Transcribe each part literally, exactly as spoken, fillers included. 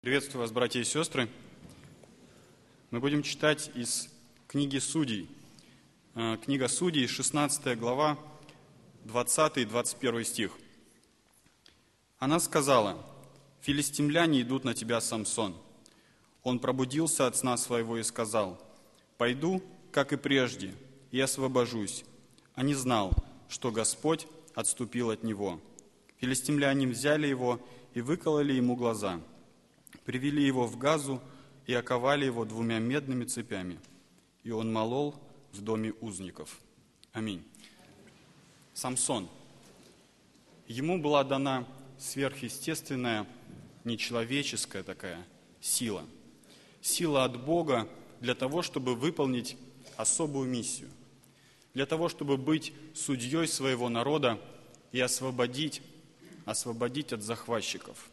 Приветствую вас, братья и сестры. Мы будем читать из книги Судей. Книга Судей, шестнадцатая глава, двадцатый и двадцать первый стих. Она сказала: «Филистимляне идут на тебя, Самсон». Он пробудился от сна своего и сказал: «Пойду, как и прежде, и освобожусь». А не знал, что Господь отступил от него. Филистимляне взяли его и выкололи ему глаза. Привели его в Газу и оковали его двумя медными цепями. И он молол в доме узников. Аминь. Самсон. Ему была дана сверхъестественная, нечеловеческая такая сила. Сила от Бога для того, чтобы выполнить особую миссию. Для того, чтобы быть судьей своего народа и освободить, освободить от захватчиков.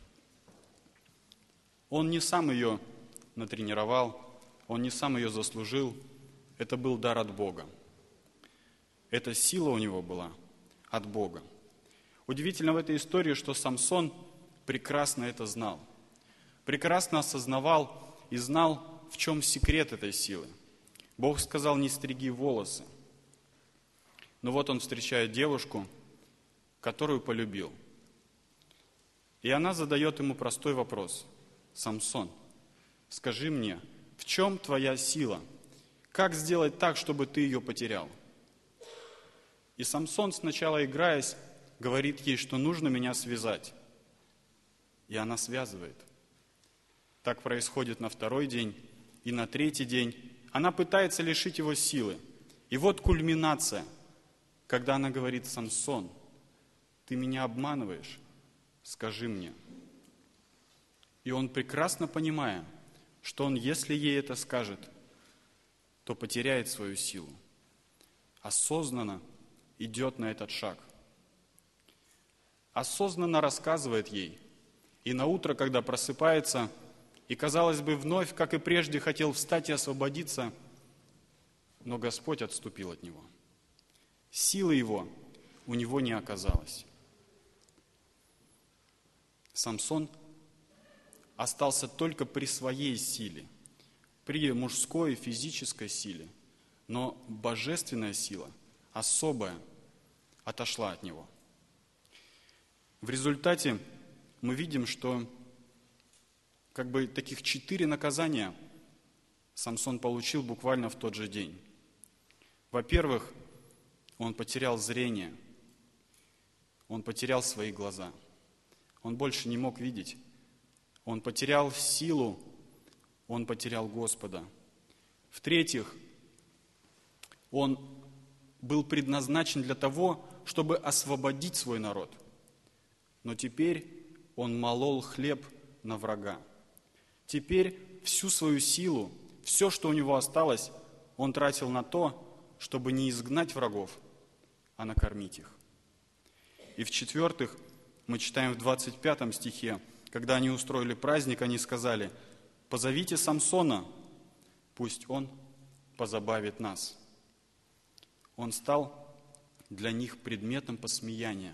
Он не сам ее натренировал, он не сам ее заслужил. Это был дар от Бога. Эта сила у него была от Бога. Удивительно в этой истории, что Самсон прекрасно это знал. Прекрасно осознавал и знал, в чем секрет этой силы. Бог сказал: не стриги волосы. Но вот он встречает девушку, которую полюбил. И она задает ему простой вопрос: «Самсон, скажи мне, в чем твоя сила? Как сделать так, чтобы ты ее потерял?» И Самсон, сначала играясь, говорит ей, что нужно меня связать. И она связывает. Так происходит на второй день и на третий день. Она пытается лишить его силы. И вот кульминация, когда она говорит: «Самсон, ты меня обманываешь, скажи мне». И он, прекрасно понимая, что он, если ей это скажет, то потеряет свою силу, осознанно идет на этот шаг. Осознанно рассказывает ей. И на утро, когда просыпается, и, казалось бы, вновь, как и прежде, хотел встать и освободиться, но Господь отступил от него. Силы его у него не оказалось. Самсон остался только при своей силе, при мужской физической силе, но божественная сила, особая, отошла от него. В результате мы видим, что как бы таких четыре наказания Самсон получил буквально в тот же день. Во-первых, он потерял зрение, он потерял свои глаза, он больше не мог видеть. Он потерял силу, он потерял Господа. В-третьих, он был предназначен для того, чтобы освободить свой народ. Но теперь он молол хлеб на врага. Теперь всю свою силу, все, что у него осталось, он тратил на то, чтобы не изгнать врагов, а накормить их. И в-четвертых, мы читаем в двадцать пятом стихе, когда они устроили праздник, они сказали: «Позовите Самсона, пусть он позабавит нас». Он стал для них предметом посмеяния.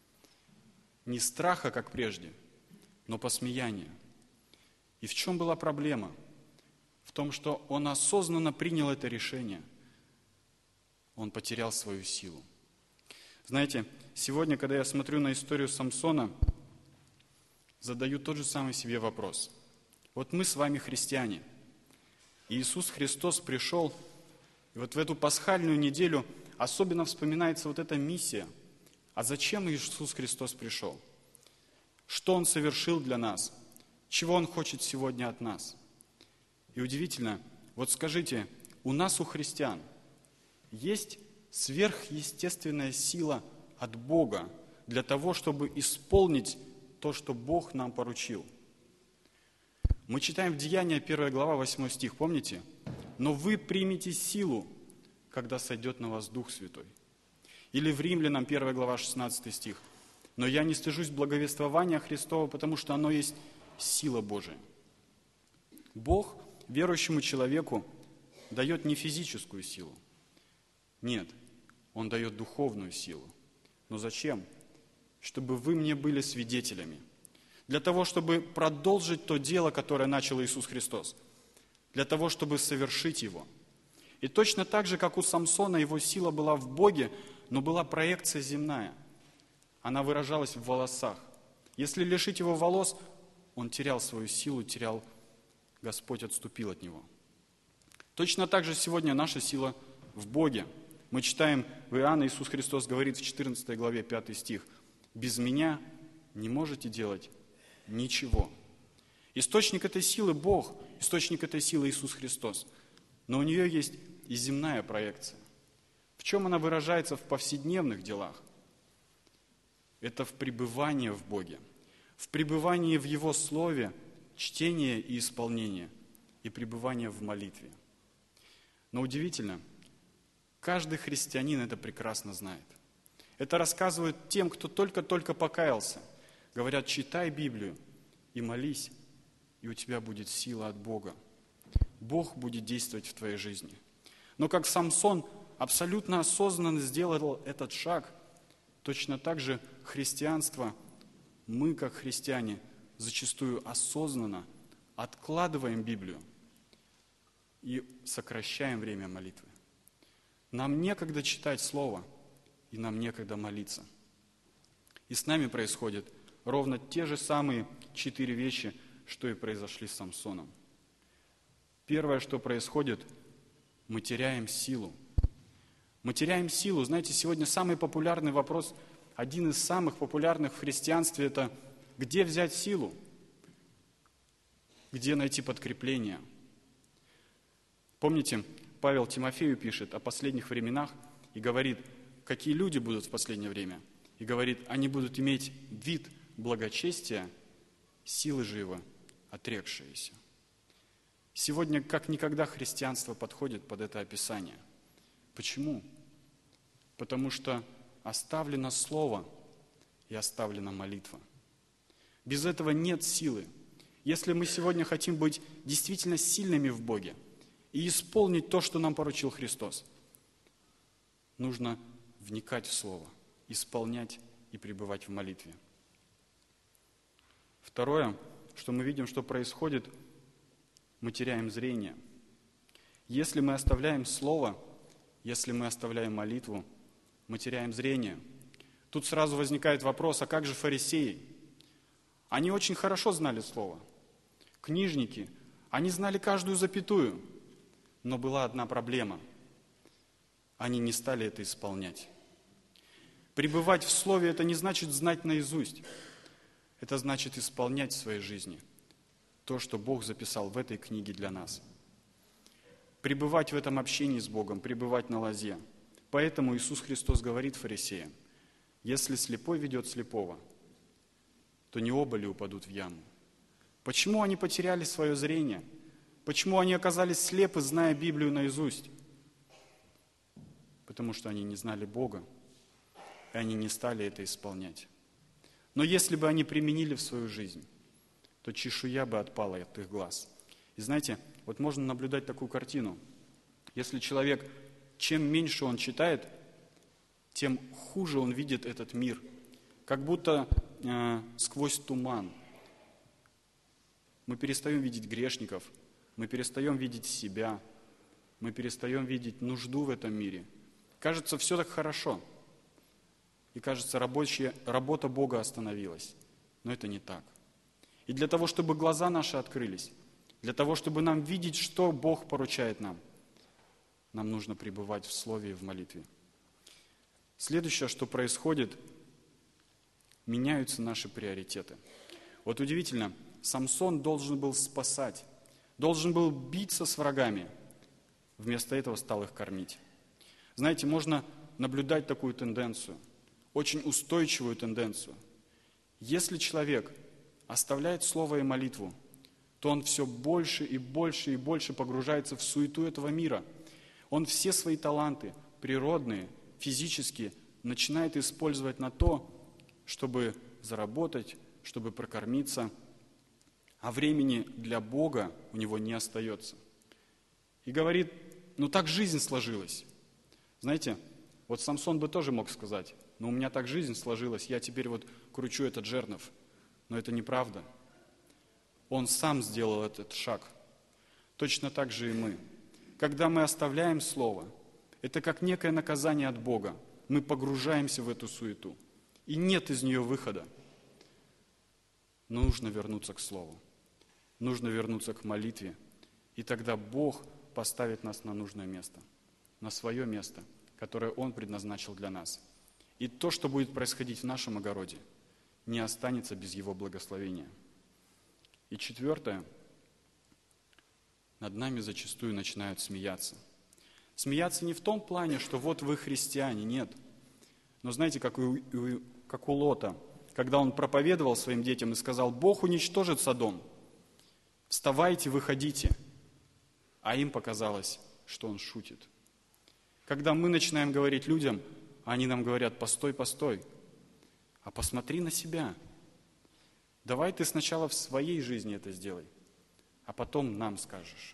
Не страха, как прежде, но посмеяния. И в чем была проблема? В том, что он осознанно принял это решение. Он потерял свою силу. Знаете, сегодня, когда я смотрю на историю Самсона, задаю тот же самый себе вопрос. Вот мы с вами христиане. И Иисус Христос пришел, и вот в эту пасхальную неделю особенно вспоминается вот эта миссия. А зачем Иисус Христос пришел? Что Он совершил для нас? Чего Он хочет сегодня от нас? И удивительно, вот скажите, у нас, у христиан, есть сверхъестественная сила от Бога для того, чтобы исполнить то, что Бог нам поручил. Мы читаем в Деяния первая глава, восьмой стих, помните? «Но вы примете силу, когда сойдет на вас Дух Святой». Или в Римлянам первая глава, шестнадцатый стих. «Но я не стыжусь благовествования Христова, потому что оно есть сила Божия». Бог верующему человеку дает не физическую силу. Нет, Он дает духовную силу. Но зачем? Чтобы вы мне были свидетелями. для того, чтобы продолжить то дело, которое начал Иисус Христос, для того, чтобы совершить его. И точно так же, как у Самсона, его сила была в Боге, но была проекция земная. Она выражалась в волосах. Если лишить его волос, он терял свою силу, терял, Господь отступил от него. Точно так же сегодня наша сила в Боге. Мы читаем в Иоанна, Иисус Христос говорит в четырнадцатой главе, пятый стих: «Без меня не можете делать ничего». Источник этой силы Бог, источник этой силы Иисус Христос. Но у нее есть и земная проекция. В чем она выражается в повседневных делах? Это в пребывании в Боге, в пребывании в Его Слове, чтение и исполнение, и пребывание в молитве. Но удивительно, каждый христианин это прекрасно знает. Это рассказывают тем, кто только-только покаялся. Говорят: читай Библию и молись, и у тебя будет сила от Бога. Бог будет действовать в твоей жизни. Но как Самсон абсолютно осознанно сделал этот шаг, точно так же христианство, мы, как христиане, зачастую осознанно откладываем Библию и сокращаем время молитвы. Нам некогда читать Слово, и нам некогда молиться. И с нами происходят ровно те же самые четыре вещи, что и произошли с Самсоном. Первое, что происходит, мы теряем силу. Мы теряем силу. Знаете, сегодня самый популярный вопрос, один из самых популярных в христианстве, это: где взять силу? Где найти подкрепление? Помните, Павел Тимофею пишет о последних временах и говорит, какие люди будут в последнее время. И говорит, они будут иметь вид благочестия, силы же его отрекшиеся. Сегодня как никогда христианство подходит под это описание. Почему? Потому что оставлено Слово и оставлена молитва. Без этого нет силы. Если мы сегодня хотим быть действительно сильными в Боге и исполнить то, что нам поручил Христос, нужно вникать в Слово, исполнять и пребывать в молитве. Второе, что мы видим, что происходит, мы теряем зрение. Если мы оставляем Слово, если мы оставляем молитву, мы теряем зрение. Тут сразу возникает вопрос, а как же фарисеи? Они очень хорошо знали Слово. Книжники, они знали каждую запятую. Но была одна проблема. Они не стали это исполнять. Пребывать в Слове – это не значит знать наизусть. Это значит исполнять в своей жизни то, что Бог записал в этой книге для нас. Пребывать в этом общении с Богом, пребывать на лозе. Поэтому Иисус Христос говорит фарисеям: если слепой ведет слепого, то не оба ли упадут в яму? Почему они потеряли свое зрение? Почему они оказались слепы, зная Библию наизусть? Потому что они не знали Бога, и они не стали это исполнять. Но если бы они применили в свою жизнь, то чешуя бы отпала от их глаз. И знаете, вот можно наблюдать такую картину. Если человек, чем меньше он читает, тем хуже он видит этот мир. Как будто э, сквозь туман. Мы перестаем видеть грешников, мы перестаем видеть себя, мы перестаем видеть нужду в этом мире. Кажется, все так хорошо. И кажется, рабочая, работа Бога остановилась. Но это не так. И для того, чтобы глаза наши открылись, для того, чтобы нам видеть, что Бог поручает нам, нам нужно пребывать в Слове и в молитве. Следующее, что происходит, меняются наши приоритеты. Вот удивительно, Самсон должен был спасать, должен был биться с врагами, вместо этого стал их кормить. Знаете, можно наблюдать такую тенденцию, очень устойчивую тенденцию. Если человек оставляет Слово и молитву, то он все больше и больше и больше погружается в суету этого мира. Он все свои таланты, природные, физические, начинает использовать на то, чтобы заработать, чтобы прокормиться, а времени для Бога у него не остается. И говорит, ну так жизнь сложилась. Знаете, вот Самсон бы тоже мог сказать, но у меня так жизнь сложилась, я теперь вот кручу этот жернов. Но это неправда. Он сам сделал этот шаг. Точно так же и мы. Когда мы оставляем Слово, это как некое наказание от Бога. Мы погружаемся в эту суету. И нет из нее выхода. Нужно вернуться к Слову. Нужно вернуться к молитве. И тогда Бог поставит нас на нужное место. На свое место, которое Он предназначил для нас. И то, что будет происходить в нашем огороде, не останется без Его благословения. И четвертое. Над нами зачастую начинают смеяться. Смеяться не в том плане, что вот вы христиане, нет. Но знаете, как у, как у Лота, когда он проповедовал своим детям и сказал: Бог уничтожит Содом, вставайте, выходите. А им показалось, что он шутит. Когда мы начинаем говорить людям, они нам говорят: постой, постой, а посмотри на себя. Давай ты сначала в своей жизни это сделай, а потом нам скажешь.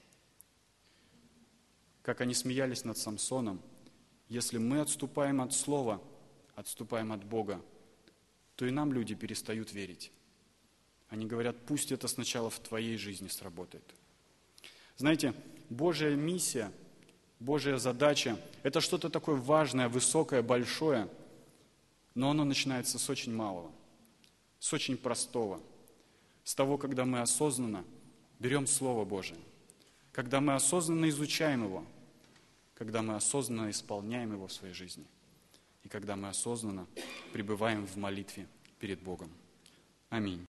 Как они смеялись над Самсоном, если мы отступаем от Слова, отступаем от Бога, то и нам люди перестают верить. Они говорят: пусть это сначала в твоей жизни сработает. Знаете, Божья миссия, Божья задача – это что-то такое важное, высокое, большое, но оно начинается с очень малого, с очень простого, с того, когда мы осознанно берем Слово Божие, когда мы осознанно изучаем его, когда мы осознанно исполняем его в своей жизни и когда мы осознанно пребываем в молитве перед Богом. Аминь.